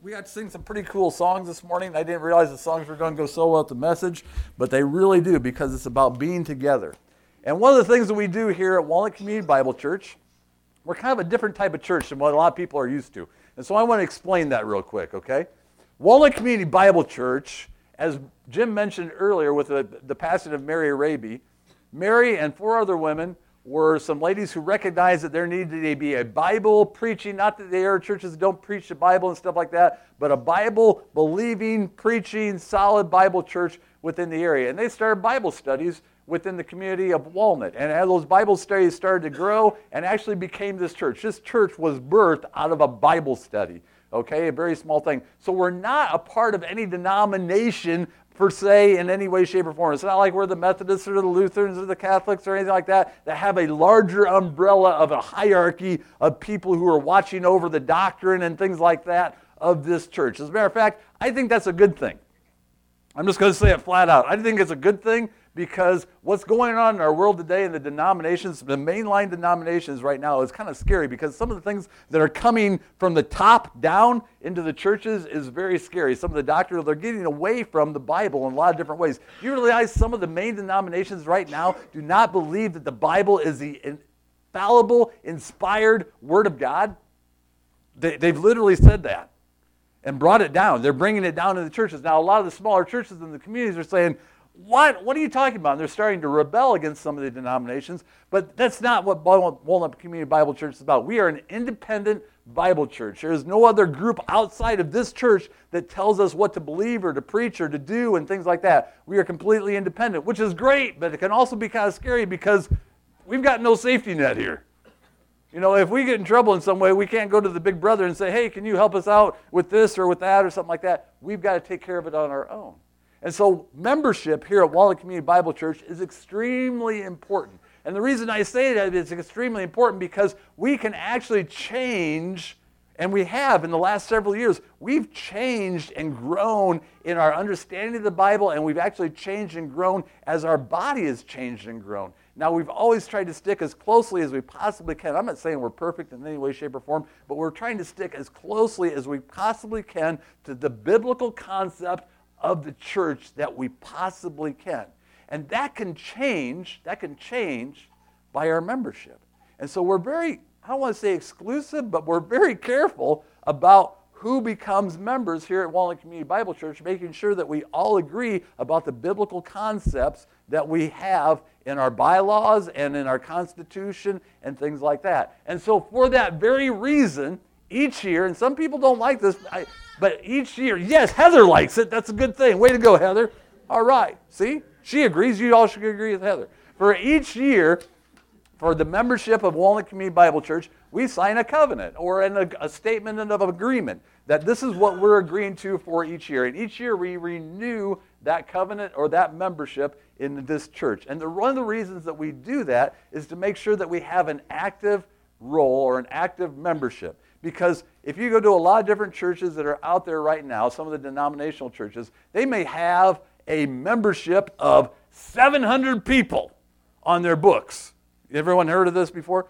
We got to sing some pretty cool songs this morning. I didn't realize the songs were going to go so well with the message, but they really do because it's about being together. And one of the things that we do here at Walnut Community Bible Church, we're kind of a different type of church than what a lot of people are used to. And so I want to explain that real quick, okay? Walnut Community Bible Church, as Jim mentioned earlier with the passing of Mary Araby, Mary and 4 other women were some ladies who recognized that there needed to be a Bible preaching, not that there are churches that don't preach the Bible and stuff like that, but a Bible believing, preaching, solid Bible church within the area. And they started Bible studies within the community of Walnut. And as those Bible studies started to grow and actually became this church. This church was birthed out of a Bible study, okay, a very small thing. So we're not a part of any denomination per se in any way, shape, or form. It's not like we're the Methodists or the Lutherans or the Catholics or anything like that have a larger umbrella of a hierarchy of people who are watching over the doctrine and things like that of this church. As a matter of fact, I think that's a good thing. I'm just going to say it flat out. I think it's a good thing because what's going on in our world today in the denominations, the mainline denominations right now is kind of scary because some of the things that are coming from the top down into the churches is very scary. Some of the doctrines, they're getting away from the Bible in a lot of different ways. Do you realize some of the main denominations right now do not believe that the Bible is the infallible, inspired Word of God? They've literally said that and brought it down. They're bringing it down in the churches. Now, a lot of the smaller churches in the communities are saying, What are you talking about? And they're starting to rebel against some of the denominations, but that's not what Walnut Community Bible Church is about. We are an independent Bible church. There is no other group outside of this church that tells us what to believe or to preach or to do and things like that. We are completely independent, which is great, but it can also be kind of scary because we've got no safety net here. You know, if we get in trouble in some way, we can't go to the big brother and say, hey, can you help us out with this or with that or something like that. We've got to take care of it on our own. And so membership here at Walnut Community Bible Church is extremely important. And the reason I say that is extremely important because we can actually change, and we have in the last several years, we've changed and grown in our understanding of the Bible, and we've actually changed and grown as our body has changed and grown. Now, we've always tried to stick as closely as we possibly can. I'm not saying we're perfect in any way, shape, or form, but we're trying to stick as closely as we possibly can to the biblical concept of the church that we possibly can. And that can change by our membership. And so we're very, I don't want to say exclusive, but we're very careful about who becomes members here at Walnut Community Bible Church, making sure that we all agree about the biblical concepts that we have in our bylaws and in our Constitution and things like that. And so for that very reason, each year, and some people don't like this, but each year, yes, Heather likes it. That's a good thing. Way to go, Heather. All right. See? She agrees. You all should agree with Heather. For each year, for the membership of Walnut Community Bible Church, we sign a covenant or a statement of agreement that this is what we're agreeing to for each year. And each year we renew that covenant or that membership in this church. And one of the reasons that we do that is to make sure that we have an active role or an active membership. Because if you go to a lot of different churches that are out there right now, some of the denominational churches, they may have a membership of 700 people on their books. Everyone heard of this before?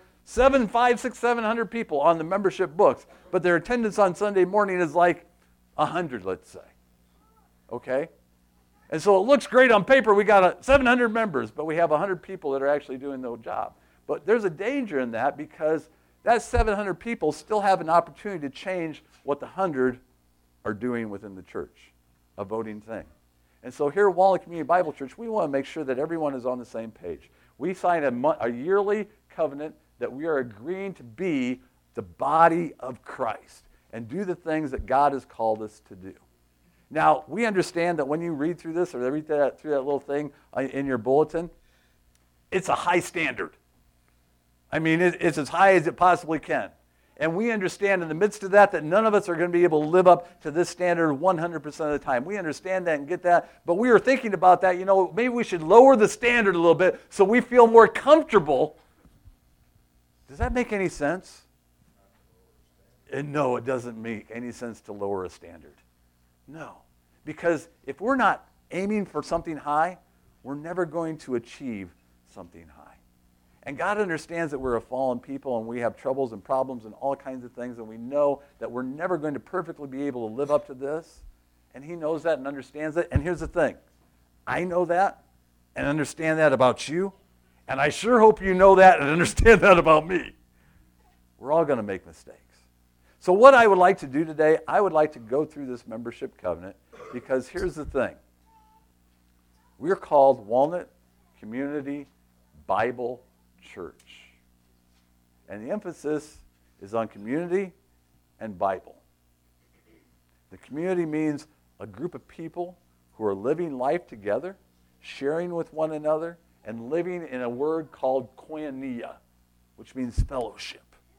700 people on the membership books. But their attendance on Sunday morning is like 100, let's say. Okay? And so it looks great on paper. We got 700 members, but we have 100 people that are actually doing the job. But there's a danger in that because that 700 people still have an opportunity to change what the 100 are doing within the church, a voting thing. And so here at Walnut Community Bible Church, we want to make sure that everyone is on the same page. We sign a yearly covenant that we are agreeing to be the body of Christ and do the things that God has called us to do. Now, we understand that when you read through this or read through that little thing in your bulletin, it's a high standard. I mean, it's as high as it possibly can. And we understand in the midst of that none of us are going to be able to live up to this standard 100% of the time. We understand that and get that. But we were thinking about that, maybe we should lower the standard a little bit so we feel more comfortable. Does that make any sense? And no, it doesn't make any sense to lower a standard. No. Because if we're not aiming for something high, we're never going to achieve something high. And God understands that we're a fallen people and we have troubles and problems and all kinds of things, and we know that we're never going to perfectly be able to live up to this. And he knows that and understands it. And here's the thing. I know that and understand that about you, and I sure hope you know that and understand that about me. We're all going to make mistakes. So what I would like to do today, I would like to go through this membership covenant, because here's the thing. We're called Walnut Community Bible Church. And the emphasis is on community and Bible. The community means a group of people who are living life together, sharing with one another, and living in a word called koinonia, which means fellowship.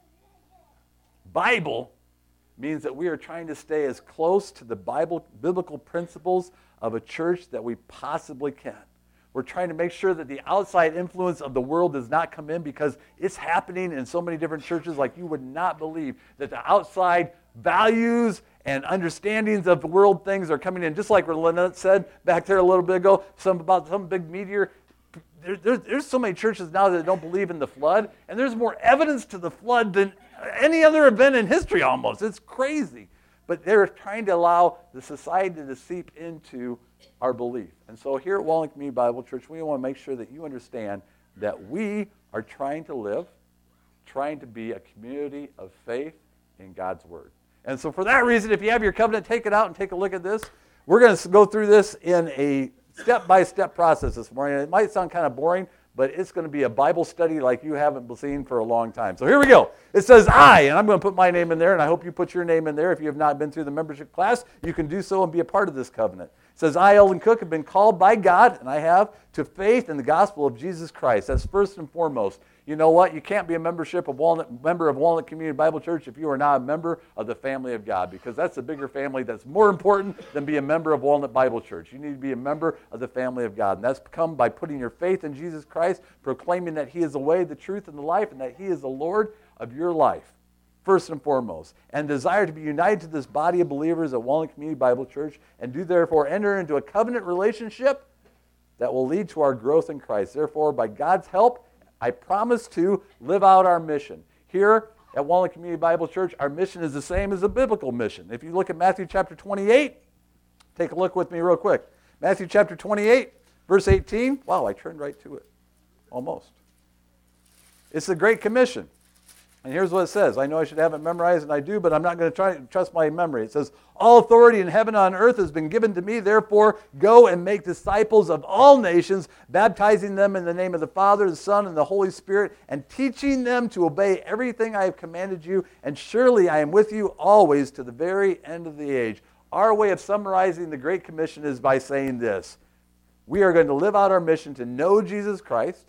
Bible means that we are trying to stay as close to the biblical principles of a church that we possibly can. We're trying to make sure that the outside influence of the world does not come in, because it's happening in so many different churches like you would not believe, that the outside values and understandings of the world things are coming in. Just like Lynette said back there a little bit ago, about some big meteor. There's so many churches now that don't believe in the flood, and there's more evidence to the flood than any other event in history almost. It's crazy. But they're trying to allow the society to seep into our belief. And so here at Walnut Community Bible Church, we want to make sure that you understand that we are trying to be a community of faith in God's Word. And so for that reason, if you have your covenant, take it out and take a look at this. We're going to go through this in a step-by-step process this morning. It might sound kind of boring, but it's going to be a Bible study like you haven't seen for a long time. So here we go. It says I, and I'm going to put my name in there, and I hope you put your name in there. If you have not been through the membership class, you can do so and be a part of this covenant. It says, I, Eldon Cook, have been called by God, and I have, to faith in the gospel of Jesus Christ. That's first and foremost. You know what? You can't be a member of Walnut Community Bible Church if you are not a member of the family of God, because that's a bigger family that's more important than be a member of Walnut Bible Church. You need to be a member of the family of God, and that's come by putting your faith in Jesus Christ, proclaiming that He is the way, the truth, and the life, and that He is the Lord of your life, first and foremost, and desire to be united to this body of believers at Walnut Community Bible Church, and do therefore enter into a covenant relationship that will lead to our growth in Christ. Therefore, by God's help, I promise to live out our mission. Here at Walnut Community Bible Church, our mission is the same as a biblical mission. If you look at Matthew chapter 28, take a look with me real quick. Matthew chapter 28, verse 18. Wow, I turned right to it. Almost. It's the Great Commission. And here's what it says. I know I should have it memorized, and I do, but I'm not going to try to trust my memory. It says, all authority in heaven and on earth has been given to me. Therefore, go and make disciples of all nations, baptizing them in the name of the Father, the Son, and the Holy Spirit, and teaching them to obey everything I have commanded you. And surely I am with you always to the very end of the age. Our way of summarizing the Great Commission is by saying this. We are going to live out our mission to know Jesus Christ,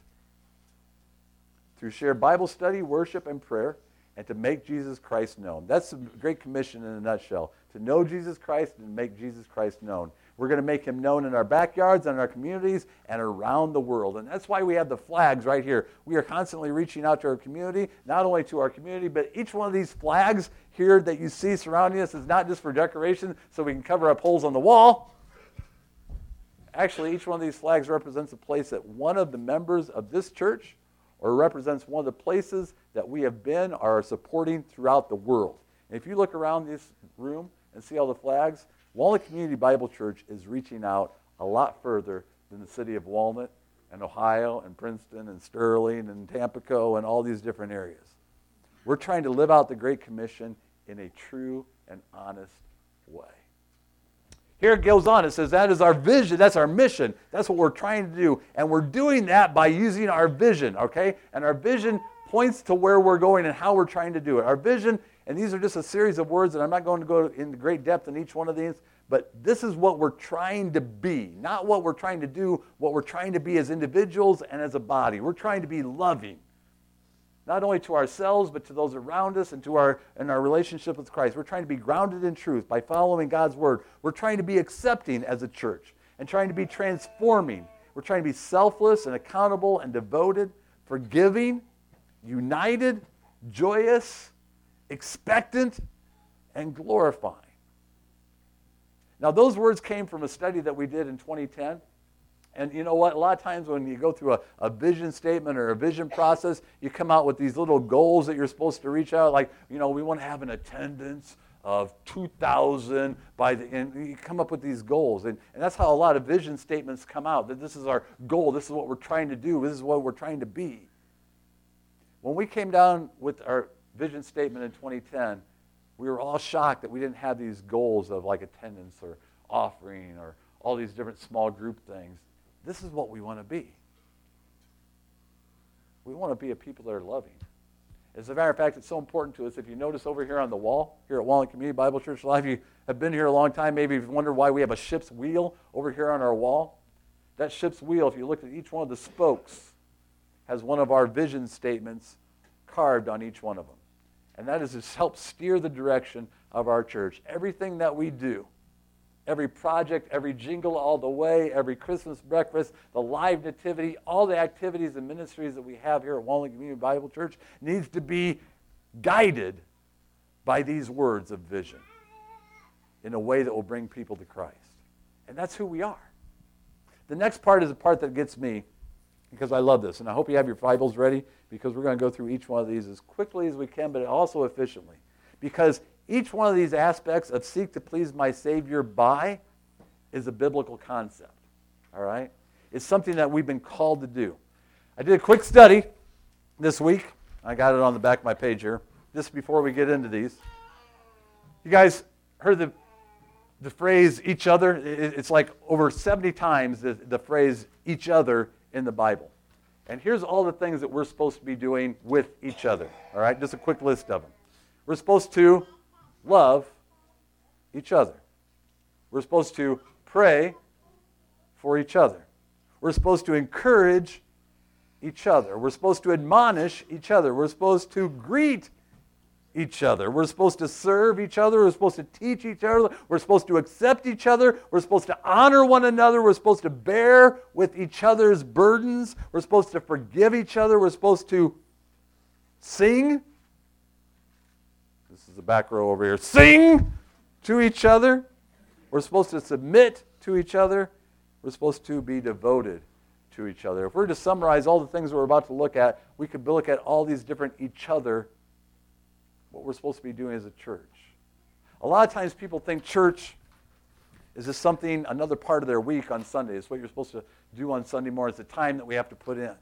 through shared Bible study, worship, and prayer, and to make Jesus Christ known. That's the Great Commission in a nutshell. To know Jesus Christ and make Jesus Christ known. We're going to make Him known in our backyards, in our communities, and around the world. And that's why we have the flags right here. We are constantly reaching out to our community, not only to our community, but each one of these flags here that you see surrounding us is not just for decoration so we can cover up holes on the wall. Actually, each one of these flags represents a place that one of the members of this church, or represents one of the places that we have been or are supporting throughout the world. And if you look around this room and see all the flags, Walnut Community Bible Church is reaching out a lot further than the city of Walnut and Ohio and Princeton and Sterling and Tampico and all these different areas. We're trying to live out the Great Commission in a true and honest way. Here it goes on. It says that is our vision. That's our mission. That's what we're trying to do. And we're doing that by using our vision, okay? And our vision points to where we're going and how we're trying to do it. Our vision, and these are just a series of words, and I'm not going to go into great depth in each one of these, but this is what we're trying to be, not what we're trying to do, what we're trying to be as individuals and as a body. We're trying to be loving, not only to ourselves, but to those around us and in our relationship with Christ. We're trying to be grounded in truth by following God's Word. We're trying to be accepting as a church and trying to be transforming. We're trying to be selfless and accountable and devoted, forgiving, united, joyous, expectant, and glorifying. Now, those words came from a study that we did in 2010, And you know what? A lot of times when you go through a vision statement or a vision process, you come out with these little goals that you're supposed to reach out. Like, we want to have an attendance of 2,000 by the end. You come up with these goals. And that's how a lot of vision statements come out, that this is our goal. This is what we're trying to do. This is what we're trying to be. When we came down with our vision statement in 2010, we were all shocked that we didn't have these goals of like attendance or offering or all these different small group things. This is what we want to be. We want to be a people that are loving. As a matter of fact, it's so important to us. If you notice over here on the wall, here at Walnut Community Bible Church, a lot of you have been here a long time. Maybe you've wondered why we have a ship's wheel over here on our wall. That ship's wheel, if you look at each one of the spokes, has one of our vision statements carved on each one of them. And that is to help steer the direction of our church. Everything that we do, every project, every jingle all the way, every Christmas breakfast, the live nativity, all the activities and ministries that we have here at Walnut Community Bible Church needs to be guided by these words of vision in a way that will bring people to Christ. And that's who we are. The next part is the part that gets me, because I love this. And I hope you have your Bibles ready, because we're going to go through each one of these as quickly as we can, but also efficiently. Because each one of these aspects of seek to please my Savior by is a biblical concept, all right? It's something that we've been called to do. I did a quick study this week. I got it on the back of my page here, just before we get into these. You guys heard the phrase each other? It's like over 70 times the phrase each other in the Bible. And here's all the things that we're supposed to be doing with each other, all right? Just a quick list of them. We're supposed to love each other. We're supposed to pray for each other. We're supposed to encourage each other. We're supposed to admonish each other. We're supposed to greet each other. We're supposed to serve each other. We're supposed to teach each other. We're supposed to accept each other. We're supposed to honor one another. We're supposed to bear with each other's burdens. We're supposed to forgive each other. We're supposed to sing. This is the back row over here. Sing to each other. We're supposed to submit to each other. We're supposed to be devoted to each other. If we're to summarize all the things we're about to look at, we could look at all these different each other, what we're supposed to be doing as a church. A lot of times people think church is just something, another part of their week on Sunday. It's what you're supposed to do on Sunday morning. It's the time that we have to put in.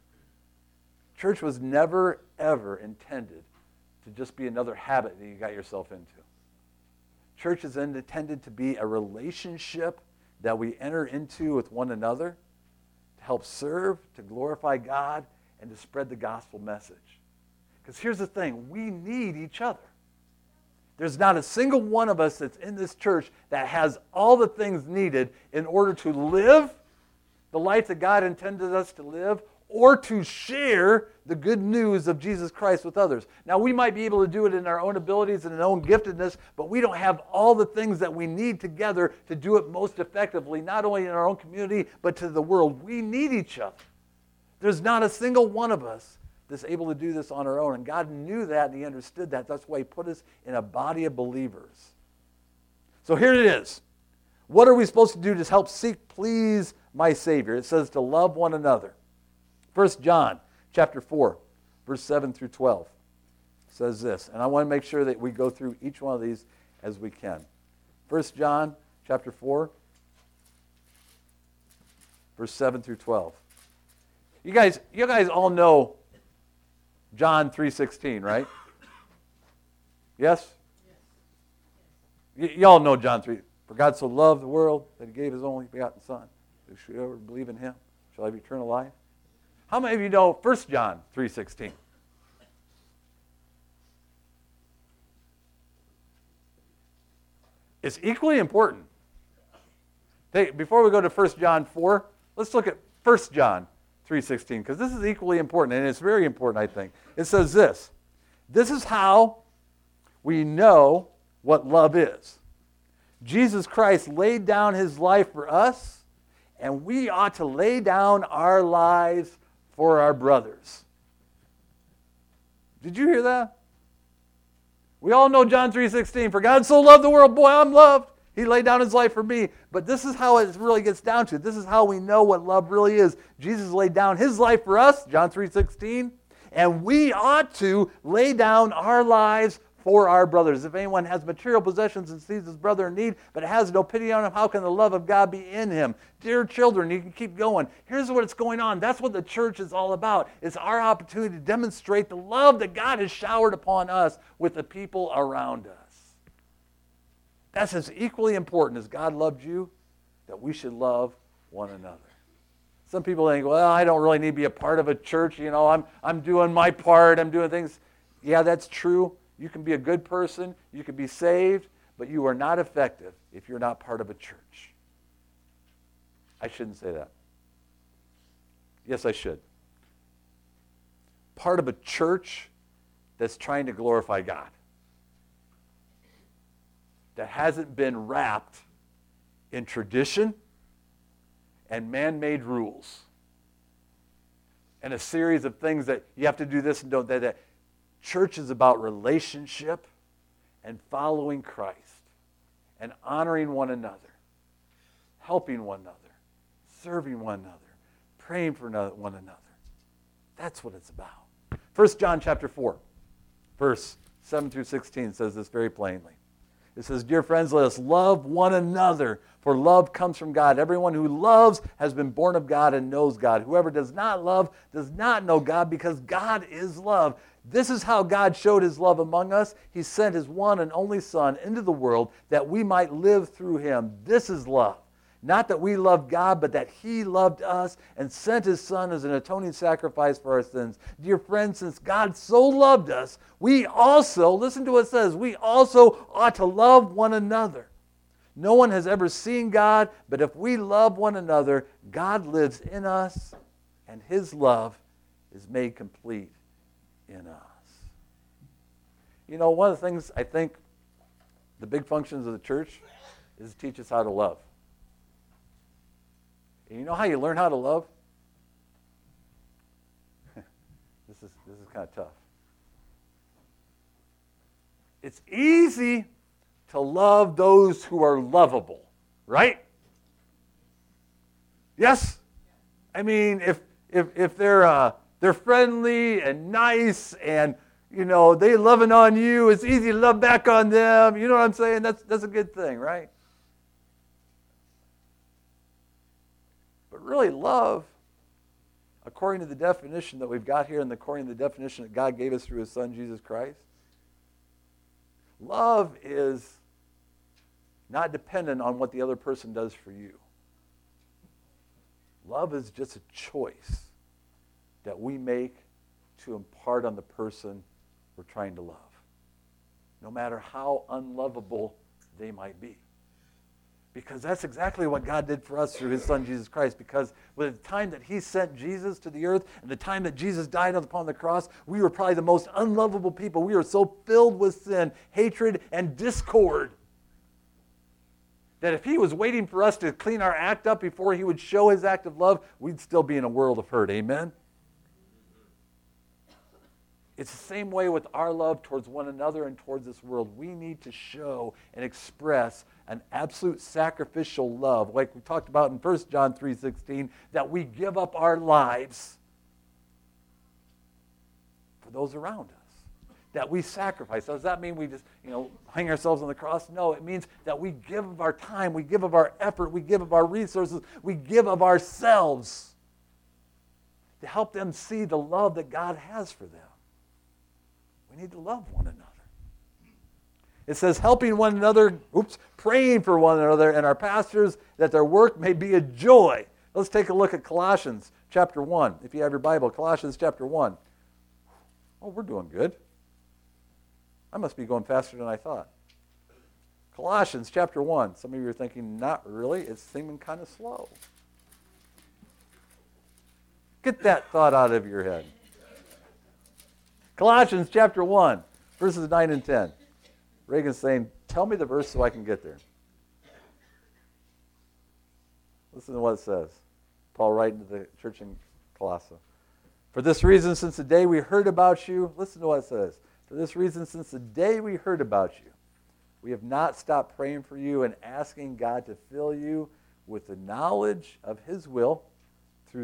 Church was never, ever intended to just be another habit that you got yourself into. Church is intended to be a relationship that we enter into with one another to help serve, to glorify God, and to spread the gospel message. Because here's the thing, we need each other. There's not a single one of us that's in this church that has all the things needed in order to live the life that God intended us to live, or to share the good news of Jesus Christ with others. Now, we might be able to do it in our own abilities and our own giftedness, but we don't have all the things that we need together to do it most effectively, not only in our own community, but to the world. We need each other. There's not a single one of us that's able to do this on our own, and God knew that and He understood that. That's why He put us in a body of believers. So here it is. What are we supposed to do to help seek please my Savior? It says to love one another. 1 John chapter 4, verse 7 through 12 says this, and I want to make sure that we go through each one of these as we can. 1 John chapter 4, verse 7 through 12. You guys all know John 3:16, right? Yes? You all know John 3. For God so loved the world that He gave His only begotten Son. Whosoever believe in Him shall have eternal life. How many of you know 1 John 3:16? It's equally important. Before we go to 1 John 4, let's look at 1 John 3:16, because this is equally important, and it's very important, I think. It says this, this is how we know what love is. Jesus Christ laid down His life for us, and we ought to lay down our lives for our brothers. Did you hear that? We all know John 3:16. For God so loved the world, boy, I'm loved. He laid down his life for me. But this is how it really gets down to. This is how we know what love really is. Jesus laid down his life for us, John 3:16, and we ought to lay down our lives for our brothers. If anyone has material possessions and sees his brother in need, but has no pity on him, how can the love of God be in him? Dear children, you can keep going. Here's what's going on. That's what the church is all about. It's our opportunity to demonstrate the love that God has showered upon us with the people around us. That's as equally important as God loved you, that we should love one another. Some people think, well, I don't really need to be a part of a church. You know, I'm doing my part. I'm doing things. Yeah, that's true. You can be a good person, you can be saved, but you are not effective if you're not part of a church. I shouldn't say that. Yes, I should. Part of a church that's trying to glorify God, that hasn't been wrapped in tradition and man-made rules and a series of things that you have to do this and don't that. Church is about relationship and following Christ and honoring one another, helping one another, serving one another, praying for one another. That's what it's about. 1 John chapter 4, verse 7 through 16 says this very plainly. It says, "Dear friends, let us love one another, for love comes from God. Everyone who loves has been born of God and knows God. Whoever does not love does not know God, because God is love. This is how God showed his love among us. He sent his one and only Son into the world that we might live through him. This is love. Not that we loved God, but that he loved us and sent his Son as an atoning sacrifice for our sins. Dear friends, since God so loved us, we also, listen to what it says, we also ought to love one another. No one has ever seen God, but if we love one another, God lives in us, and his love is made complete in us." You know, one of the things I think the big functions of the church is to teach us how to love. And you know how you learn how to love? This is kind of tough. It's easy to love those who are lovable, right? Yes? I mean, if they're friendly and nice and, you know, they loving on you, it's easy to love back on them. You know what I'm saying? That's a good thing, right? But really, love, according to the definition that we've got here and according to the definition that God gave us through his Son, Jesus Christ, love is not dependent on what the other person does for you. Love is just a choice that we make to impart on the person we're trying to love, no matter how unlovable they might be. Because that's exactly what God did for us through his Son, Jesus Christ. Because with the time that he sent Jesus to the earth and the time that Jesus died upon the cross, we were probably the most unlovable people. We were so filled with sin, hatred, and discord that if he was waiting for us to clean our act up before he would show his act of love, we'd still be in a world of hurt. Amen? It's the same way with our love towards one another and towards this world. We need to show and express an absolute sacrificial love, like we talked about in 1 John 3:16, that we give up our lives for those around us, that we sacrifice. So does that mean we just, hang ourselves on the cross? No, it means that we give of our time, we give of our effort, we give of our resources, we give of ourselves to help them see the love that God has for them. We need to love one another. It says helping one another, praying for one another and our pastors that their work may be a joy. Let's take a look at Colossians chapter 1. If you have your Bible, Colossians chapter 1. Oh, we're doing good. I must be going faster than I thought. Colossians chapter 1. Some of you are thinking, not really. It's seeming kind of slow. Get that thought out of your head. Colossians chapter 1, verses 9 and 10. Reagan's saying, tell me the verse so I can get there. Listen to what it says. Paul writing to the church in Colossae. For this reason, since the day we heard about you, listen to what it says. For this reason, since the day we heard about you, We have not stopped praying for you and asking God to fill you with the knowledge of His will through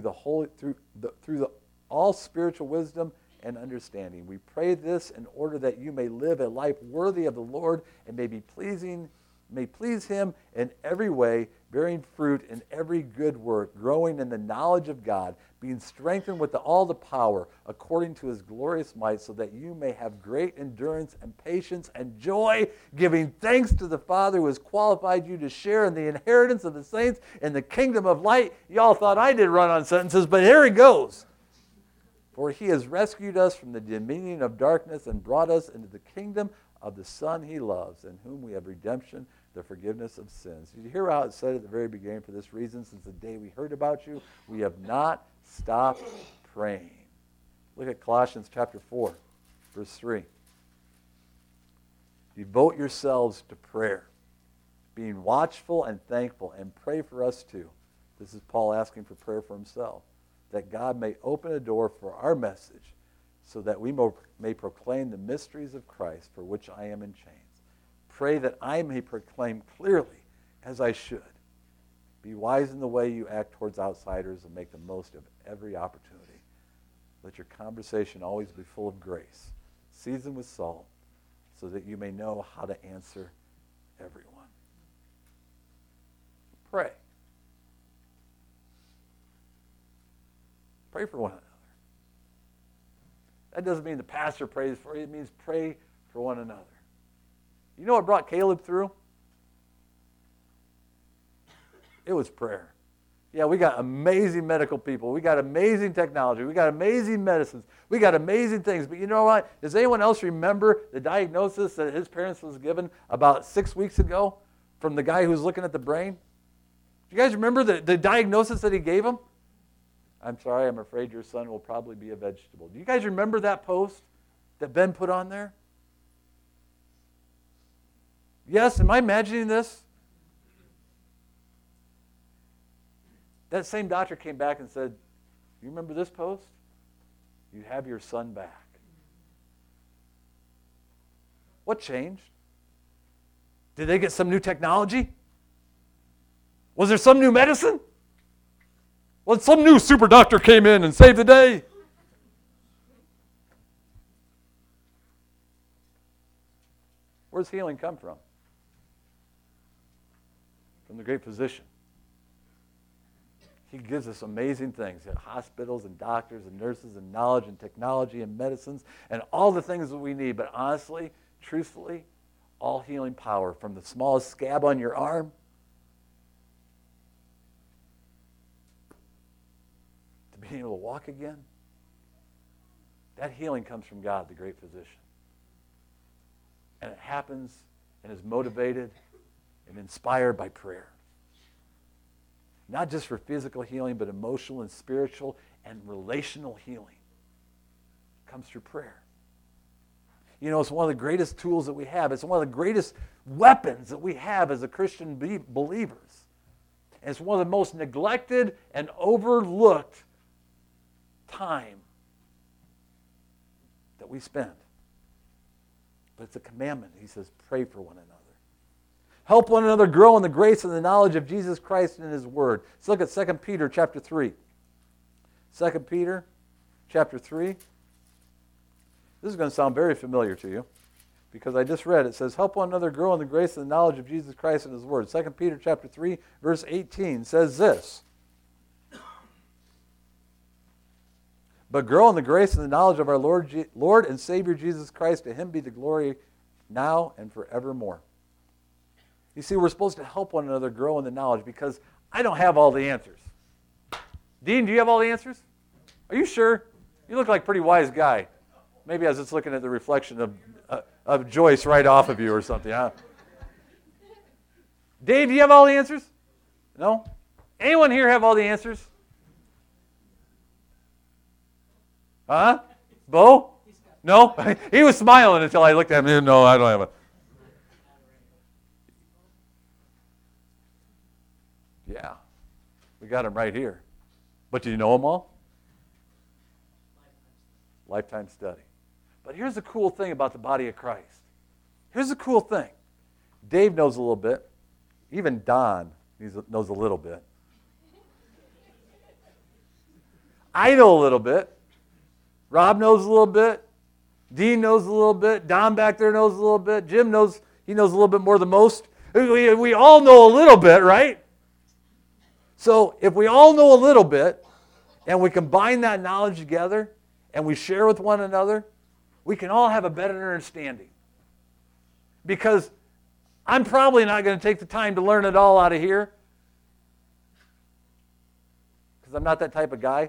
all spiritual wisdom and understanding. We pray this in order that you may live a life worthy of the Lord and may please Him in every way, bearing fruit in every good work, growing in the knowledge of God, being strengthened with all the power according to His glorious might, so that you may have great endurance and patience and joy, giving thanks to the Father who has qualified you to share in the inheritance of the saints in the kingdom of light. Y'all thought I did run on sentences, but here it goes. For He has rescued us from the dominion of darkness and brought us into the kingdom of the Son He loves, in whom we have redemption, the forgiveness of sins. Did you hear how it said at the very beginning? For this reason, since the day we heard about you, we have not stopped praying. Look at Colossians chapter 4, verse 3. Devote yourselves to prayer, being watchful and thankful, and pray for us too. This is Paul asking for prayer for himself, that God may open a door for our message, so that we may proclaim the mysteries of Christ, for which I am in chains. Pray that I may proclaim clearly as I should. Be wise in the way you act towards outsiders and make the most of every opportunity. Let your conversation always be full of grace, seasoned with salt, so that you may know how to answer everyone. Pray. Pray for one another. That doesn't mean the pastor prays for you. It means pray for one another. You know what brought Caleb through? It was prayer. Yeah, we got amazing medical people. We got amazing technology. We got amazing medicines. We got amazing things. But you know what? Does anyone else remember the diagnosis that his parents was given about 6 weeks ago from the guy who was looking at the brain? Do you guys remember the diagnosis that he gave him? I'm sorry, I'm afraid your son will probably be a vegetable. Do you guys remember that post that Ben put on there? Yes, am I imagining this? That same doctor came back and said, you remember this post? You have your son back. What changed? Did they get some new technology? Was there some new medicine? Well, some new super doctor came in and saved the day. Where's healing come from? From the great physician. He gives us amazing things at hospitals and doctors and nurses and knowledge and technology and medicines and all the things that we need. But honestly, truthfully, all healing power, from the smallest scab on your arm to being able to walk again, that healing comes from God, the great physician. And it happens and is motivated and inspired by prayer. Not just for physical healing, but emotional and spiritual and relational healing. It comes through prayer. You know, it's one of the greatest tools that we have. It's one of the greatest weapons that we have as a Christian believers. And it's one of the most neglected and overlooked time that we spend. But it's a commandment. He says, pray for one another. Help one another grow in the grace and the knowledge of Jesus Christ and His Word. Let's look at 2 Peter chapter 3. 2 Peter chapter 3. This is going to sound very familiar to you because I just read it. It says, help one another grow in the grace and the knowledge of Jesus Christ and His Word. 2 Peter chapter 3, verse 18 says this. But grow in the grace and the knowledge of our Lord and Savior Jesus Christ. To Him be the glory now and forevermore. You see, we're supposed to help one another grow in the knowledge because I don't have all the answers. Dean, do you have all the answers? Are you sure? You look like a pretty wise guy. Maybe I was just looking at the reflection of Joyce right off of you or something. Huh? Dave, do you have all the answers? No? Anyone here have all the answers? Huh? Bo? No? He was smiling until I looked at him. No, I don't have it. Yeah. We got him right here. But do you know them all? Lifetime study. But here's the cool thing about the body of Christ. Here's the cool thing. Dave knows a little bit. Even Don knows a little bit. I know a little bit. Rob knows a little bit. Dean knows a little bit. Don back there knows a little bit. Jim knows, he knows a little bit more than most. We all know a little bit, right? So if we all know a little bit, and we combine that knowledge together, and we share with one another, we can all have a better understanding. Because I'm probably not going to take the time to learn it all out of here, because I'm not that type of guy.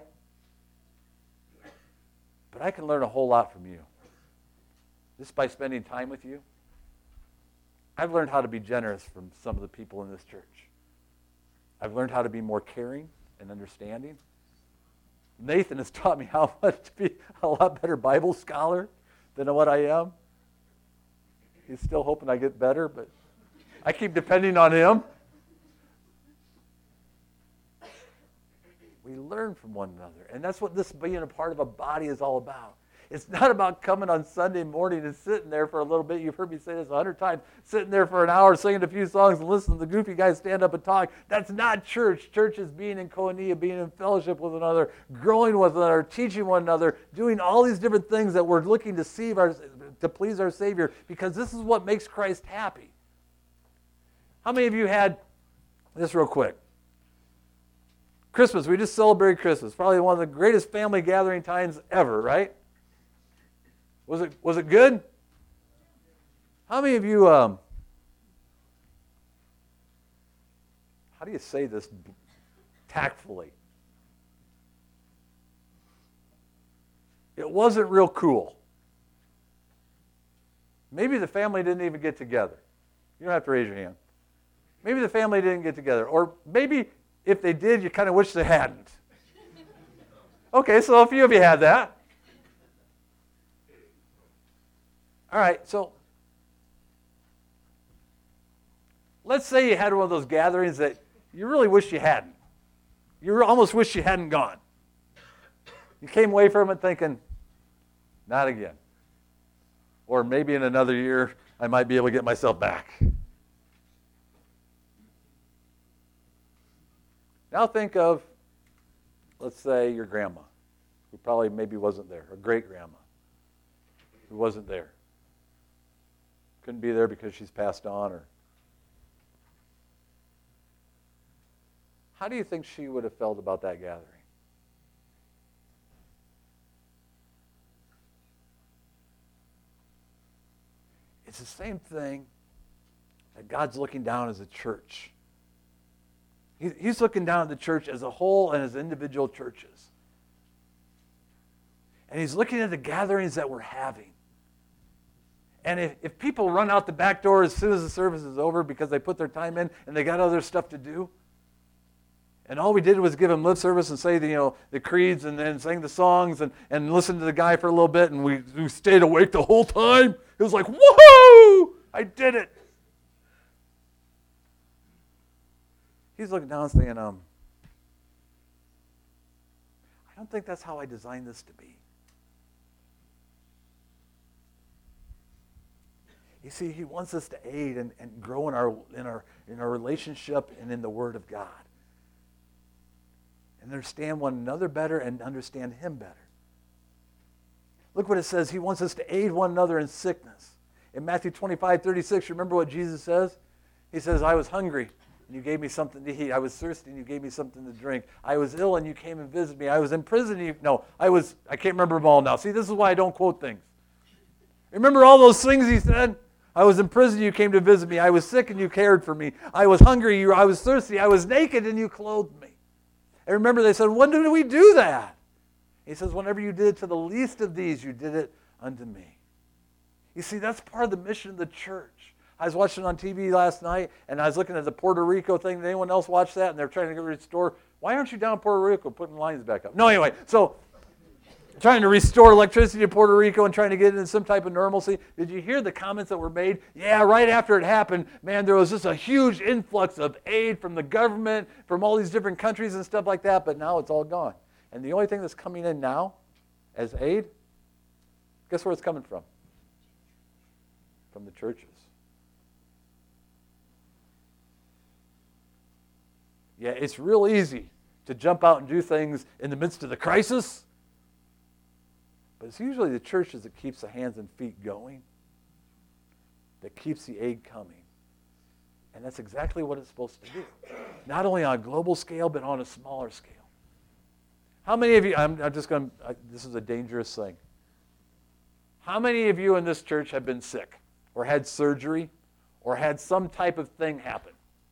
But I can learn a whole lot from you, just by spending time with you. I've learned how to be generous from some of the people in this church. I've learned how to be more caring and understanding. Nathan has taught me how much to be a lot better Bible scholar than what I am. He's still hoping I get better, but I keep depending on him. We learn from one another. And that's what this being a part of a body is all about. It's not about coming on Sunday morning and sitting there for a little bit. You've heard me say this 100 times. Sitting there for an hour, singing a few songs, and listening to the goofy guys stand up and talk. That's not church. Church is being in koinonia, being in fellowship with one another, growing with one another, teaching one another, doing all these different things that we're looking to please our Savior, because this is what makes Christ happy. How many of you had this real quick? Christmas, we just celebrated Christmas. Probably one of the greatest family gathering times ever, right? Was it good? How many of you, how do you say this tactfully? It wasn't real cool. Maybe the family didn't even get together. You don't have to raise your hand. Maybe the family didn't get together. Or maybe if they did, you kind of wish they hadn't. Okay, so a few of you had that. All right, so let's say you had one of those gatherings that you really wish you hadn't. You almost wish you hadn't gone. You came away from it thinking, not again. Or maybe in another year, I might be able to get myself back. Now think of, let's say, your grandma, who probably maybe wasn't there, or great-grandma, who wasn't there. Couldn't be there because she's passed on, or how do you think she would have felt about that gathering? It's the same thing that God's looking down as a church. He's looking down at the church as a whole and as individual churches. And he's looking at the gatherings that we're having. And if people run out the back door as soon as the service is over because they put their time in and they got other stuff to do, and all we did was give them lip service and say the creeds and then sing the songs and listen to the guy for a little bit, and we stayed awake the whole time, it was like, woohoo! I did it. He's looking down and saying, I don't think that's how I designed this to be. You see, he wants us to aid and grow in our relationship and in the Word of God. And understand one another better and understand him better. Look what it says. He wants us to aid one another in sickness. In Matthew 25:36, remember what Jesus says? He says, I was hungry, and you gave me something to eat. I was thirsty, and you gave me something to drink. I was ill, and you came and visited me. I was in prison, I can't remember them all now. See, this is why I don't quote things. Remember all those things he said? I was in prison, you came to visit me. I was sick, and you cared for me. I was hungry, I was thirsty. I was naked, and you clothed me. And remember, they said, when did we do that? He says, whenever you did it to the least of these, you did it unto me. You see, that's part of the mission of the church. I was watching on TV last night, and I was looking at the Puerto Rico thing. Did anyone else watch that? And they're trying to restore. Why aren't you down in Puerto Rico putting lines back up? No, anyway, so trying to restore electricity to Puerto Rico and trying to get it in some type of normalcy. Did you hear the comments that were made? Yeah, right after it happened, man, there was just a huge influx of aid from the government, from all these different countries and stuff like that, but now it's all gone. And the only thing that's coming in now as aid, guess where it's coming from? From the churches. Yeah, it's real easy to jump out and do things in the midst of the crisis. But it's usually the churches that keeps the hands and feet going, that keeps the aid coming. And that's exactly what it's supposed to do. Not only on a global scale, but on a smaller scale. How many of you, this is a dangerous thing. How many of you in this church have been sick or had surgery or had some type of thing happen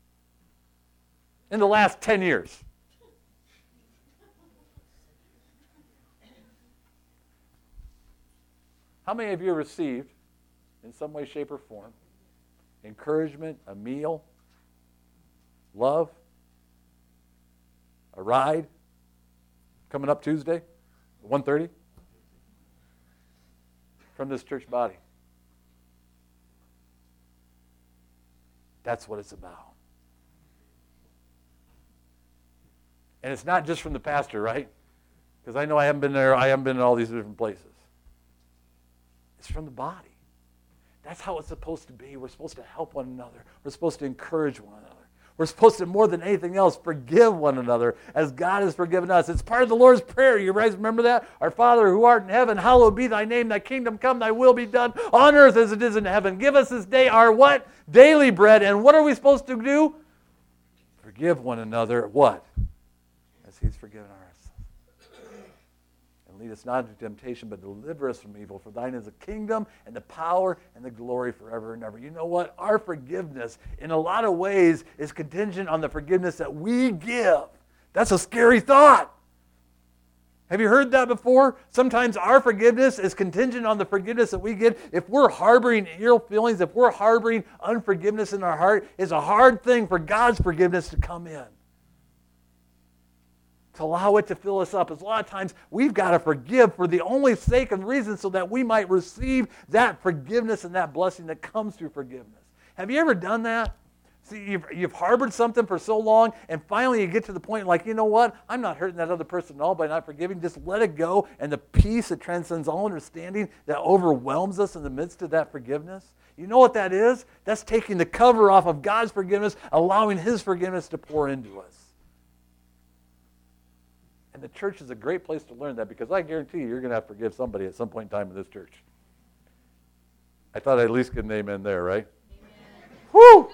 in the last 10 years? How many of you received, in some way, shape, or form, encouragement, a meal, love, a ride, coming up Tuesday, 1:30, from this church body? That's what it's about. And it's not just from the pastor, right? Because I know I haven't been there, I haven't been in all these different places. It's from the body. That's how it's supposed to be. We're supposed to help one another. We're supposed to encourage one another. We're supposed to, more than anything else, forgive one another as God has forgiven us. It's part of the Lord's Prayer. You guys remember that? Our Father who art in heaven, hallowed be thy name. Thy kingdom come, thy will be done on earth as it is in heaven. Give us this day our what? Daily bread. And what are we supposed to do? Forgive one another what? As he's forgiven us. And lead us not into temptation, but deliver us from evil. For thine is the kingdom and the power and the glory forever and ever. You know what? Our forgiveness, in a lot of ways, is contingent on the forgiveness that we give. That's a scary thought. Have you heard that before? Sometimes our forgiveness is contingent on the forgiveness that we give. If we're harboring ill feelings, if we're harboring unforgiveness in our heart, it's a hard thing for God's forgiveness to come in. To allow it to fill us up. As a lot of times we've got to forgive for the only sake and reason so that we might receive that forgiveness and that blessing that comes through forgiveness. Have you ever done that? See, you've harbored something for so long, and finally you get to the point like, you know what? I'm not hurting that other person at all by not forgiving. Just let it go, and the peace that transcends all understanding that overwhelms us in the midst of that forgiveness. You know what that is? That's taking the cover off of God's forgiveness, allowing His forgiveness to pour into us. And the church is a great place to learn that, because I guarantee you're going to have to forgive somebody at some point in time in this church. I thought I'd at least get an amen there, right? Amen. Woo!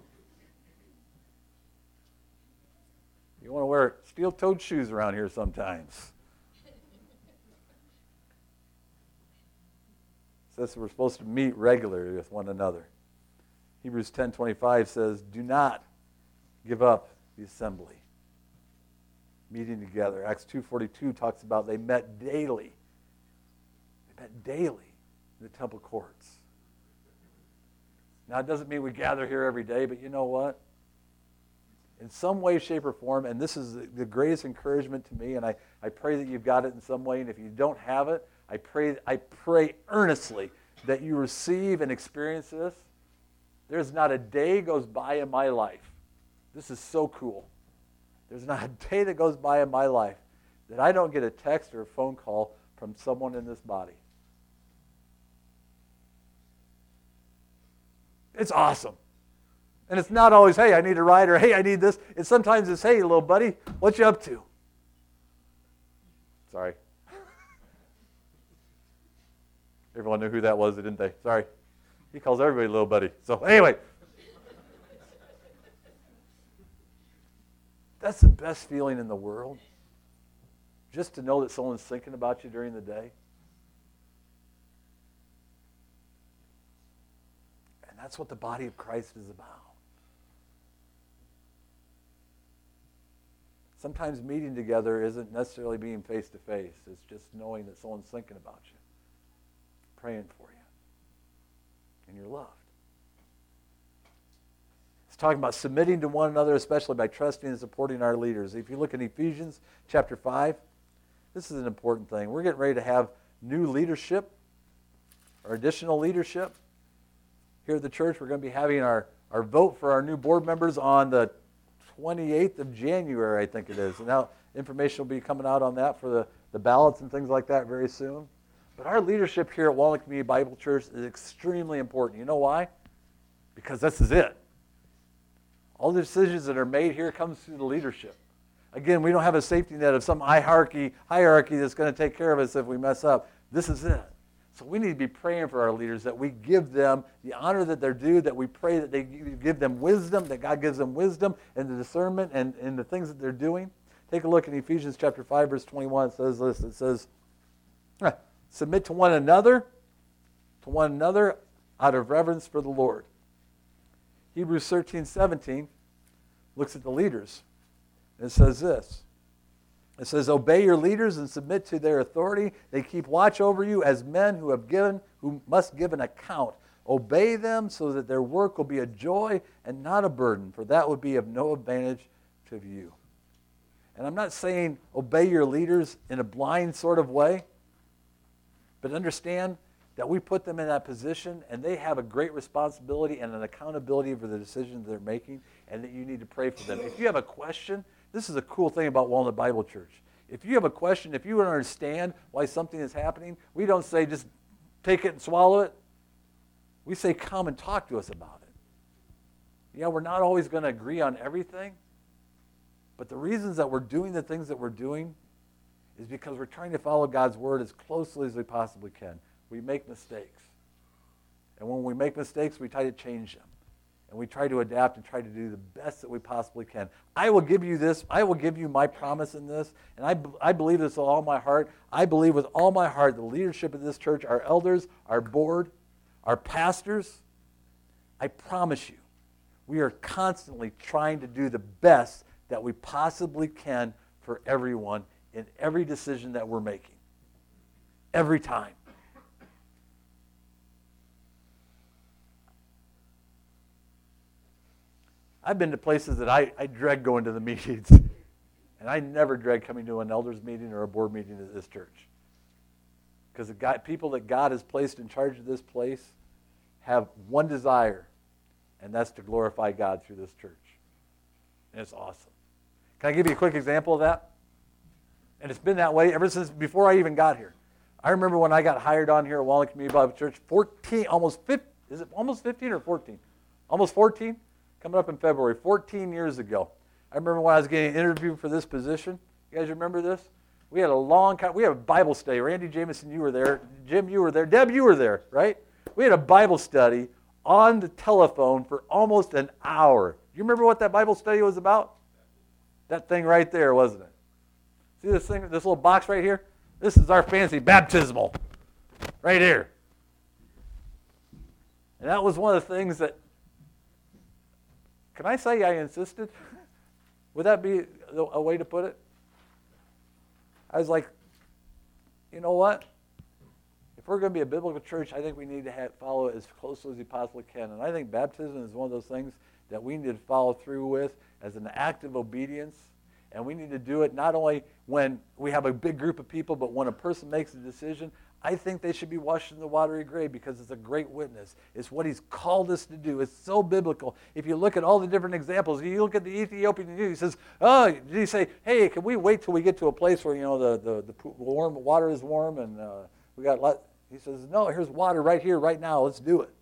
You want to wear steel-toed shoes around here sometimes. It says we're supposed to meet regularly with one another. Hebrews 10:25 says, do not give up the assembly. Meeting together. Acts 2:42 talks about they met daily. They met daily in the temple courts. Now, it doesn't mean we gather here every day, but you know what? In some way, shape, or form, and this is the greatest encouragement to me, and I pray that you've got it in some way, and if you don't have it, I pray earnestly that you receive and experience this. There's not a day goes by in my life. This is so cool. There's not a day that goes by in my life that I don't get a text or a phone call from someone in this body. It's awesome. And it's not always, hey, I need a ride, or hey, I need this. Sometimes it's, hey, little buddy, what you up to? Sorry. Everyone knew who that was, didn't they? Sorry. He calls everybody little buddy. So anyway. That's the best feeling in the world. Just to know that someone's thinking about you during the day. And that's what the body of Christ is about. Sometimes meeting together isn't necessarily being face to face. It's just knowing that someone's thinking about you, praying for you, and you're loved. It's talking about submitting to one another, especially by trusting and supporting our leaders. If you look at Ephesians chapter 5, this is an important thing. We're getting ready to have new leadership, or additional leadership. Here at the church, we're going to be having our vote for our new board members on the 28th of January, I think it is. And now information will be coming out on that for the ballots and things like that very soon. But our leadership here at Walnut Community Bible Church is extremely important. You know why? Because this is it. All the decisions that are made here comes through the leadership. Again, we don't have a safety net of some hierarchy that's going to take care of us if we mess up. This is it. So we need to be praying for our leaders, that we give them the honor that they're due, that we pray that they give them wisdom, that God gives them wisdom and the discernment and the things that they're doing. Take a look in Ephesians chapter 5, verse 21. It says this. It says, submit to one another out of reverence for the Lord. Hebrews 13:17 looks at the leaders. It says this. It says, obey your leaders and submit to their authority. They keep watch over you as men who must give an account. Obey them so that their work will be a joy and not a burden, for that would be of no advantage to you. And I'm not saying obey your leaders in a blind sort of way, but understand that we put them in that position and they have a great responsibility and an accountability for the decisions they're making, and that you need to pray for them. If you have a question, this is a cool thing about Walnut Bible Church. If you have a question, if you don't understand why something is happening, we don't say just take it and swallow it. We say come and talk to us about it. Yeah, we're not always going to agree on everything, but the reasons that we're doing the things that we're doing is because we're trying to follow God's word as closely as we possibly can. We make mistakes. And when we make mistakes, we try to change them. And we try to adapt and try to do the best that we possibly can. I will give you this. I will give you my promise in this. And I believe this with all my heart. I believe with all my heart the leadership of this church, our elders, our board, our pastors, I promise you, we are constantly trying to do the best that we possibly can for everyone in every decision that we're making. Every time. I've been to places that I dread going to the meetings, and I never dread coming to an elders meeting or a board meeting at this church. Because the people that God has placed in charge of this place have one desire, and that's to glorify God through this church. And it's awesome. Can I give you a quick example of that? And it's been that way ever since before I even got here. I remember when I got hired on here at Walnut Community Bible Church, almost 15 or 14? Almost 14? Coming up in February, 14 years ago. I remember when I was getting interviewed for this position. You guys remember this? We had a Bible study. Randy Jameson, you were there. Jim, you were there. Deb, you were there, right? We had a Bible study on the telephone for almost an hour. Do you remember what that Bible study was about? That thing right there, wasn't it? See this thing, this little box right here? This is our fancy baptismal. Right here. And that was one of the things that, can I say I insisted? Would that be a way to put it? I was like, you know what? If we're going to be a biblical church, I think we need to follow it as closely as we possibly can. And I think baptism is one of those things that we need to follow through with as an act of obedience. And we need to do it not only when we have a big group of people, but when a person makes a decision. I think they should be washed in the watery grave because it's a great witness. It's what he's called us to do. It's so biblical. If you look at all the different examples, you look at the Ethiopian, he says, oh, did he say, hey, can we wait till we get to a place where, the warm water is warm and we got lot. He says, no, here's water right here, right now. Let's do it.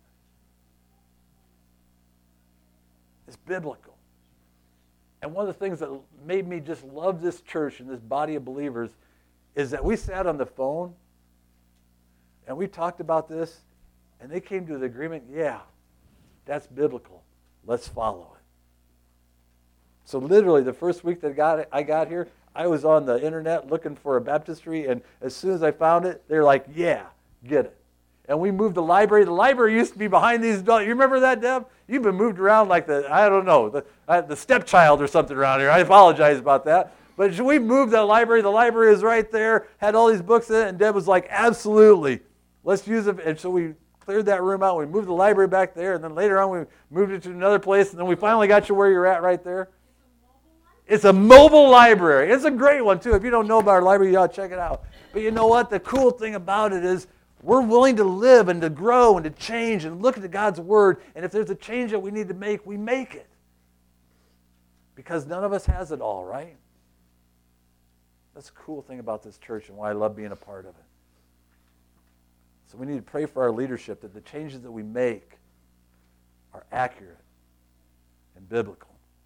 It's biblical. And one of the things that made me just love this church and this body of believers is that we sat on the phone and we talked about this, and they came to the agreement, yeah, that's biblical. Let's follow it. So literally the first week that I got here, I was on the internet looking for a baptistry, and as soon as I found it, they were like, yeah, get it. And we moved the library. The library used to be behind these doors. You remember that, Deb? You've been moved around like the stepchild or something around here. I apologize about that. But we moved that library. The library is right there, had all these books in it, and Deb was like, absolutely. Let's use it. And so we cleared that room out. We moved the library back there. And then later on, we moved it to another place. And then we finally got you where you're at right there. It's a mobile library. It's a great one, too. If you don't know about our library, you ought to check it out. But you know what? The cool thing about it is we're willing to live and to grow and to change and look at God's Word. And if there's a change that we need to make, we make it. Because none of us has it all, right? That's the cool thing about this church and why I love being a part of it. So we need to pray for our leadership that the changes that we make are accurate and biblical.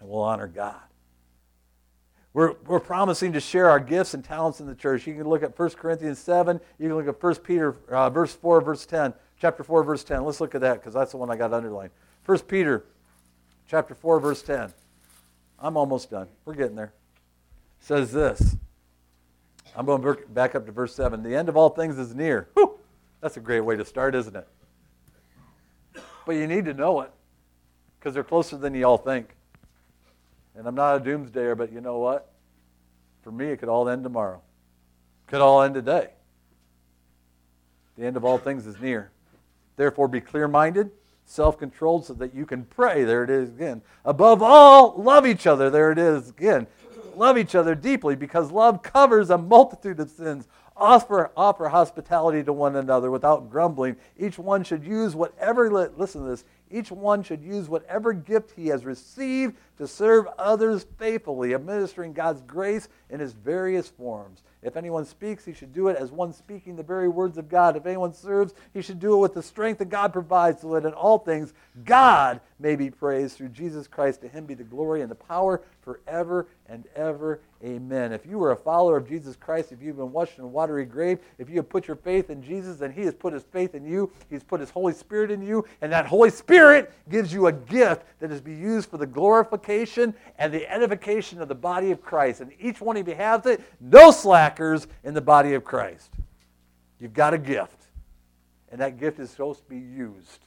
and we'll honor God. We're promising to share our gifts and talents in the church. You can look at 1 Corinthians 7. You can look at 1 Peter verse 4, verse 10. Chapter 4, verse 10. Let's look at that because that's the one I got underlined. 1 Peter chapter 4, verse 10. I'm almost done. We're getting there. It says this. I'm going to back up to verse 7. The end of all things is near. Whew! That's a great way to start, isn't it? But you need to know it because they're closer than you all think. And I'm not a doomsdayer, but you know what? For me, it could all end tomorrow. It could all end today. The end of all things is near. Therefore, be clear-minded, self-controlled, so that you can pray. There it is again. Above all, love each other. There it is again. Love each other deeply, because love covers a multitude of sins. Offer hospitality to one another without grumbling. Each one should use whatever, listen to this, each one should use whatever gift he has received to serve others faithfully, administering God's grace in his various forms. If anyone speaks, he should do it as one speaking the very words of God. If anyone serves, he should do it with the strength that God provides, so that in all things God may be praised through Jesus Christ. To him be the glory and the power forever and ever. Amen. If you are a follower of Jesus Christ, if you've been washed in a watery grave, if you have put your faith in Jesus, then he has put his faith in you. He's put his Holy Spirit in you, and that Holy Spirit gives you a gift that is to be used for the glorification and the edification of the body of Christ. And each one of you has it. No slackers in the body of Christ. You've got a gift, and that gift is supposed to be used.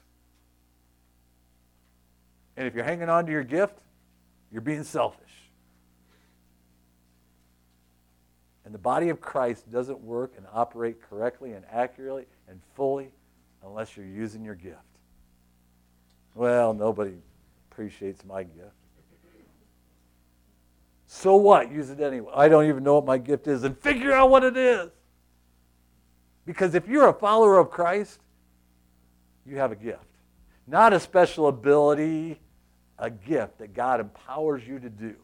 And if you're hanging on to your gift, you're being selfish. And the body of Christ doesn't work and operate correctly and accurately and fully unless you're using your gift. Well, nobody appreciates my gift. So what? Use it anyway. I don't even know what my gift is, and figure out what it is. Because if you're a follower of Christ, you have a gift. Not a special ability, a gift that God empowers you to do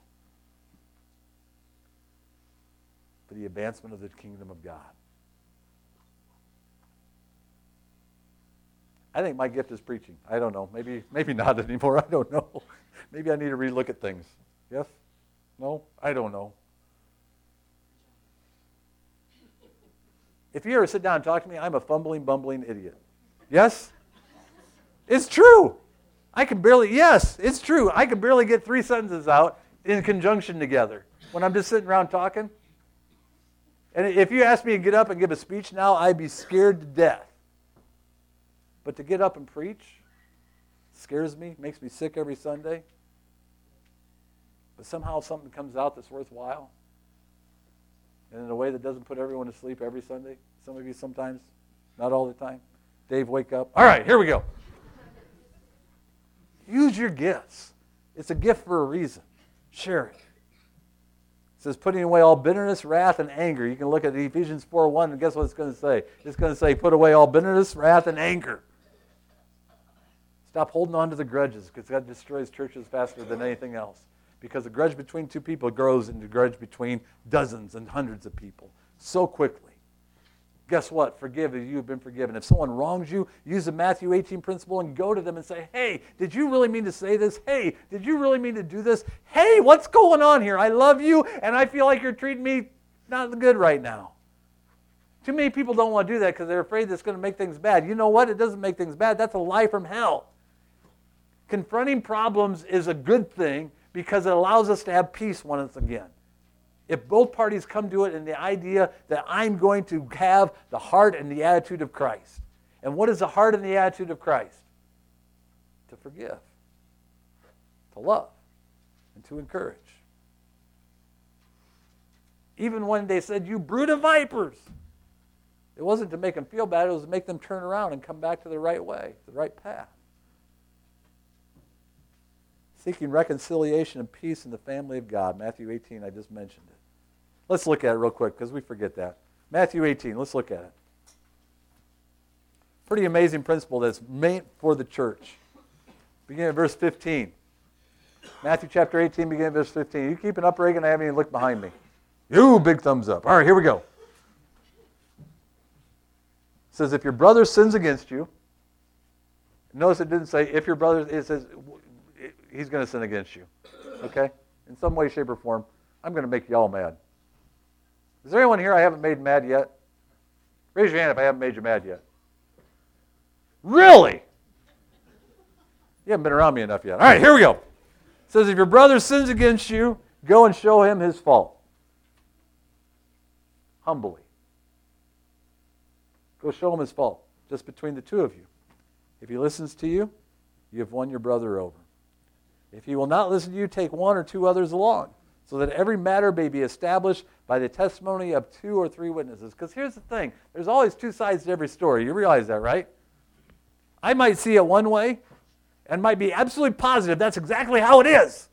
for the advancement of the kingdom of God. I think my gift is preaching. I don't know. Maybe not anymore. I don't know. Maybe I need to relook at things. Yes? No? I don't know. If you ever sit down and talk to me, I'm a fumbling, bumbling idiot. Yes? It's true. Yes, it's true. I can barely get 3 sentences out in conjunction together when I'm just sitting around talking. And if you asked me to get up and give a speech now, I'd be scared to death. But to get up and preach scares me, makes me sick every Sunday. But somehow something comes out that's worthwhile. And in a way that doesn't put everyone to sleep every Sunday. Some of you sometimes, not all the time. Dave, wake up. All right, here we go. Use your gifts. It's a gift for a reason. Share it. It says, putting away all bitterness, wrath, and anger. You can look at Ephesians 4:1, and guess what it's going to say? It's going to say, put away all bitterness, wrath, and anger. Stop holding on to the grudges, because that destroys churches faster than anything else. Because a grudge between two people grows into a grudge between dozens and hundreds of people so quickly. Guess what? Forgive as you have been forgiven. If someone wrongs you, use the Matthew 18 principle and go to them and say, hey, did you really mean to say this? Hey, did you really mean to do this? Hey, what's going on here? I love you, and I feel like you're treating me not good right now. Too many people don't want to do that because they're afraid that's going to make things bad. You know what? It doesn't make things bad. That's a lie from hell. Confronting problems is a good thing because it allows us to have peace once again. If both parties come to it in the idea that I'm going to have the heart and the attitude of Christ. And what is the heart and the attitude of Christ? To forgive, to love, and to encourage. Even when they said, you brood of vipers, it wasn't to make them feel bad, it was to make them turn around and come back to the right way, the right path. Seeking reconciliation and peace in the family of God. Matthew 18, I just mentioned it. Let's look at it real quick because we forget that. Matthew 18, let's look at it. Pretty amazing principle that's meant for the church. Beginning at verse 15. Matthew chapter 18, beginning at verse 15. You keeping up, Reagan? I haven't even looked behind me. You, big thumbs up. All right, here we go. It says, if your brother sins against you, notice it didn't say if your brother, it says he's going to sin against you. Okay? In some way, shape, or form, I'm going to make you all mad. Is there anyone here I haven't made mad yet? Raise your hand if I haven't made you mad yet. Really? You haven't been around me enough yet. All right, here we go. It says, if your brother sins against you, go and show him his fault. Humbly. Go show him his fault, just between the two of you. If he listens to you, you have won your brother over. If he will not listen to you, take one or two others along, so that every matter may be established by the testimony of 2 or 3 witnesses. Because here's the thing. There's always 2 sides to every story. You realize that, right? I might see it one way and might be absolutely positive that's exactly how it is.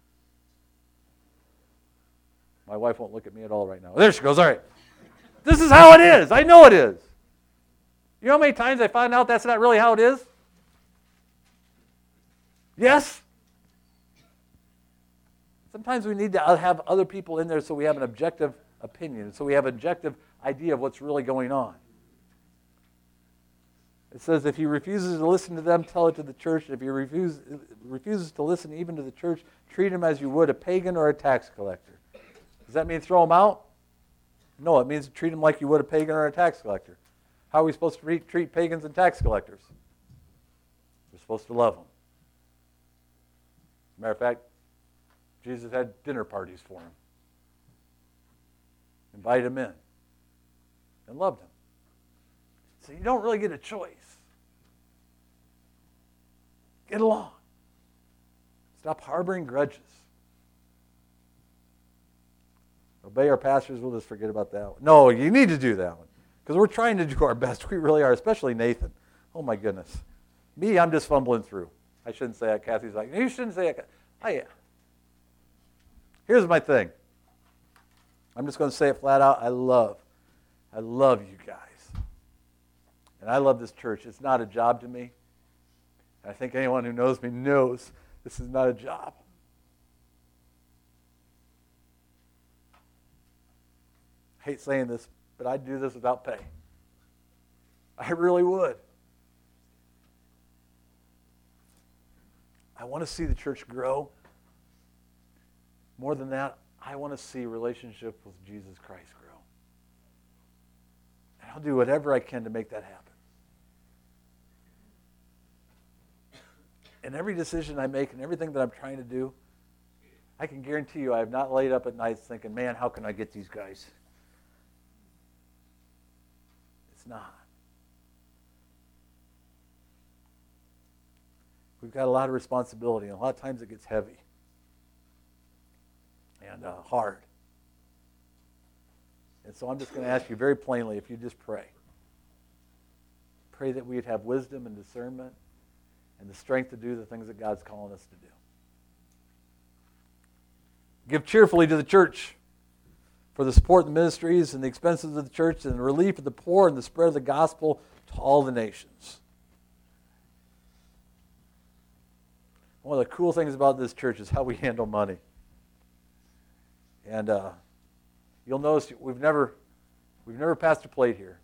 My wife won't look at me at all right now. There she goes. All right. This is how it is. I know it is. You know how many times I find out that's not really how it is? Yes? Sometimes we need to have other people in there so we have an objective opinion, so we have an objective idea of what's really going on. It says, if he refuses to listen to them, tell it to the church. If he refuses to listen even to the church, treat him as you would a pagan or a tax collector. Does that mean throw him out? No, it means treat him like you would a pagan or a tax collector. How are we supposed to treat pagans and tax collectors? We're supposed to love them. As a matter of fact, Jesus had dinner parties for him. Invited him in. And loved him. So you don't really get a choice. Get along. Stop harboring grudges. Obey our pastors. We'll just forget about that one. No, you need to do that one. Because we're trying to do our best. We really are, especially Nathan. Oh, my goodness. Me, I'm just fumbling through. I shouldn't say that. Kathy's like, you shouldn't say that. Here's my thing. I'm just going to say it flat out. I love you guys. And I love this church. It's not a job to me. And I think anyone who knows me knows this is not a job. I hate saying this, but I'd do this without pay. I really would. I want to see the church grow. More than that, I want to see relationship with Jesus Christ grow. And I'll do whatever I can to make that happen. And every decision I make and everything that I'm trying to do, I can guarantee you I have not laid up at night thinking, man, how can I get these guys? It's not. We've got a lot of responsibility, and a lot of times it gets heavy and hard. And so I'm just going to ask you very plainly if you just pray. Pray that we'd have wisdom and discernment and the strength to do the things that God's calling us to do. Give cheerfully to the church for the support of the ministries and the expenses of the church and the relief of the poor and the spread of the gospel to all the nations. One of the cool things about this church is how we handle money. And you'll notice we've never passed a plate here.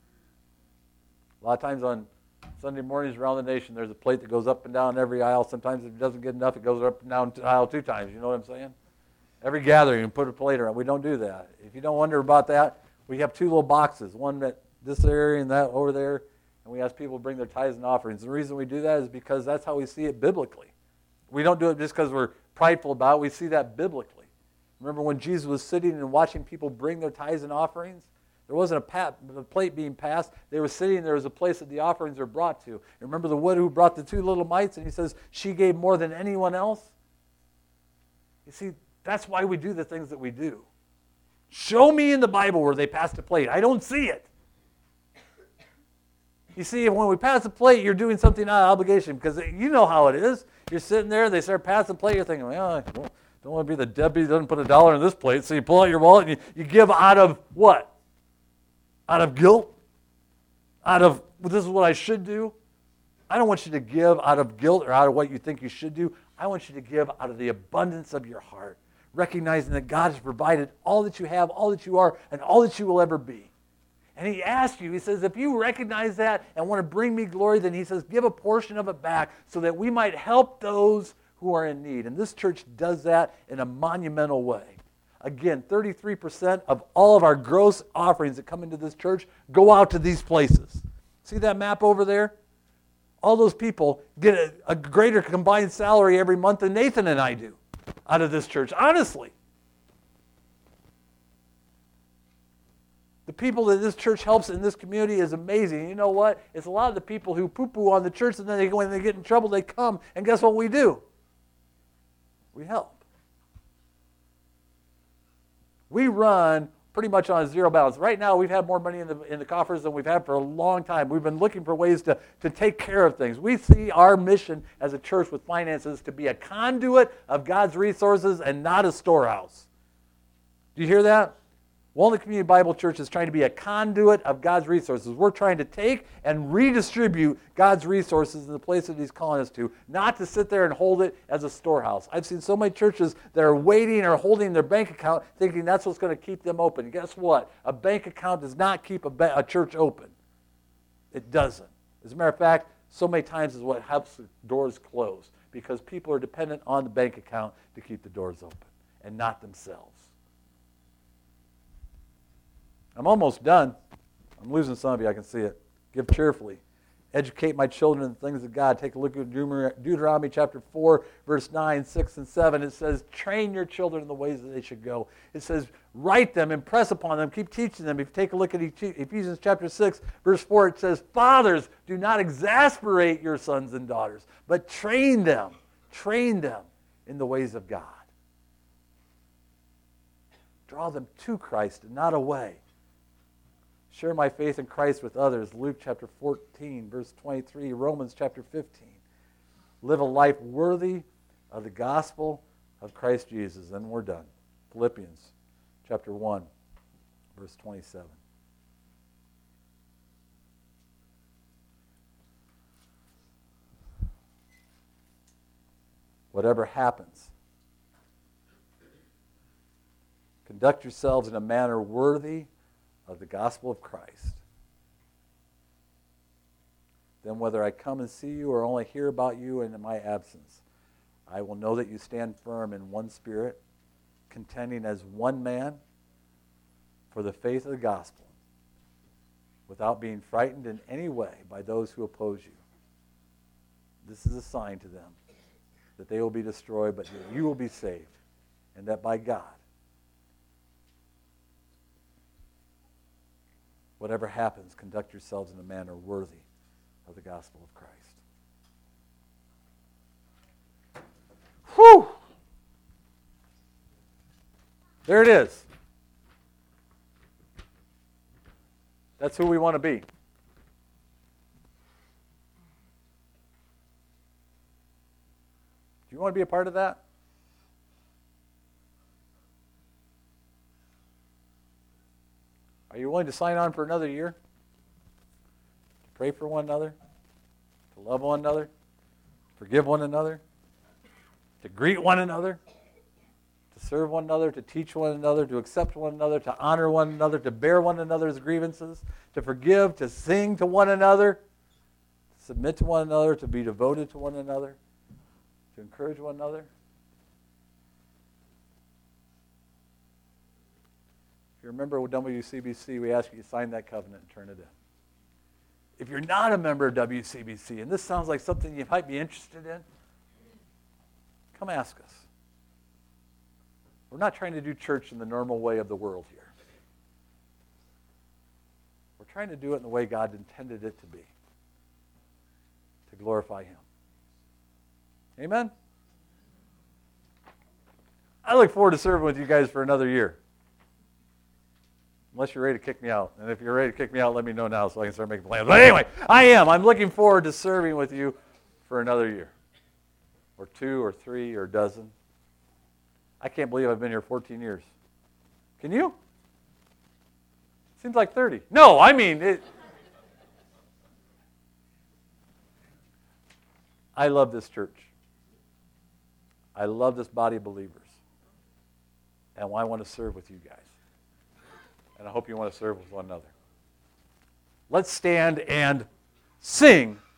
A lot of times on Sunday mornings around the nation, there's a plate that goes up and down every aisle. Sometimes if it doesn't get enough, it goes up and down the aisle 2 times. You know what I'm saying? Every gathering, you put a plate around. We don't do that. If you don't wonder about that, we have 2 little boxes, one at this area and that over there, and we ask people to bring their tithes and offerings. The reason we do that is because that's how we see it biblically. We don't do it just because we're prideful about it. We see that biblically. Remember when Jesus was sitting and watching people bring their tithes and offerings? There wasn't a plate being passed. They were sitting, and there was a place that the offerings were brought to. And remember the widow who brought the 2 little mites, and he says, she gave more than anyone else? You see, that's why we do the things that we do. Show me in the Bible where they passed a plate. I don't see it. You see, when we pass a plate, you're doing something out of obligation, because you know how it is. You're sitting there, they start passing a plate, you're thinking, well, I don't want to be the Debbie that doesn't put $1 in this plate. So you pull out your wallet and you give out of what? Out of guilt? Out of, well, this is what I should do? I don't want you to give out of guilt or out of what you think you should do. I want you to give out of the abundance of your heart, recognizing that God has provided all that you have, all that you are, and all that you will ever be. And he asks you, he says, if you recognize that and want to bring me glory, then he says, give a portion of it back so that we might help those who are in need. And this church does that in a monumental way. Again, 33% of all of our gross offerings that come into this church go out to these places. See that map over there? All those people get a greater combined salary every month than Nathan and I do out of this church, honestly. The people that this church helps in this community is amazing. You know what? It's a lot of the people who poo-poo on the church, and then when they get in trouble, they come, and guess what we do? We help. We run pretty much on a zero balance. Right now, we've had more money in the coffers than we've had for a long time. We've been looking for ways to take care of things. We see our mission as a church with finances to be a conduit of God's resources and not a storehouse. Do you hear that? Walnut Community Bible Church is trying to be a conduit of God's resources. We're trying to take and redistribute God's resources in the place that He's calling us to, not to sit there and hold it as a storehouse. I've seen so many churches that are waiting or holding their bank account thinking that's what's going to keep them open. And guess what? A bank account does not keep a church open. It doesn't. As a matter of fact, so many times is what helps the doors close, because people are dependent on the bank account to keep the doors open and not themselves. I'm almost done. I'm losing some of you. I can see it. Give cheerfully. Educate my children in the things of God. Take a look at Deuteronomy chapter 4, verse 9, 6, and 7. It says, train your children in the ways that they should go. It says, write them, impress upon them, keep teaching them. If you take a look at Ephesians chapter 6, verse 4, it says, fathers, do not exasperate your sons and daughters, but train them in the ways of God. Draw them to Christ and not away. Share my faith in Christ with others. Luke chapter 14, verse 23, Romans chapter 15. Live a life worthy of the gospel of Christ Jesus. And we're done. Philippians chapter 1, verse 27. Whatever happens, conduct yourselves in a manner worthy of the gospel of Christ. Then whether I come and see you or only hear about you in my absence, I will know that you stand firm in one spirit, contending as one man for the faith of the gospel, without being frightened in any way by those who oppose you. This is a sign to them that they will be destroyed, but that you will be saved, and that by God, whatever happens, conduct yourselves in a manner worthy of the gospel of Christ. Whew! There it is. That's who we want to be. Do you want to be a part of that? Are you willing to sign on for another year? To pray for one another? To love one another? Forgive one another? To greet one another? To serve one another? To teach one another? To accept one another? To honor one another? To bear one another's grievances? To forgive? To sing to one another? To submit to one another? To be devoted to one another? To encourage one another? If you remember with WCBC, we ask you to sign that covenant and turn it in. If you're not a member of WCBC, and this sounds like something you might be interested in, come ask us. We're not trying to do church in the normal way of the world here. We're trying to do it in the way God intended it to be, to glorify Him. Amen? I look forward to serving with you guys for another year. Unless you're ready to kick me out. And if you're ready to kick me out, let me know now so I can start making plans. But anyway, I am. I'm looking forward to serving with you for another year. Or 2 or 3 or a dozen. I can't believe I've been here 14 years. Can you? Seems like 30. No, I mean, I love this church. I love this body of believers. And I want to serve with you guys. And I hope you want to serve with one another. Let's stand and sing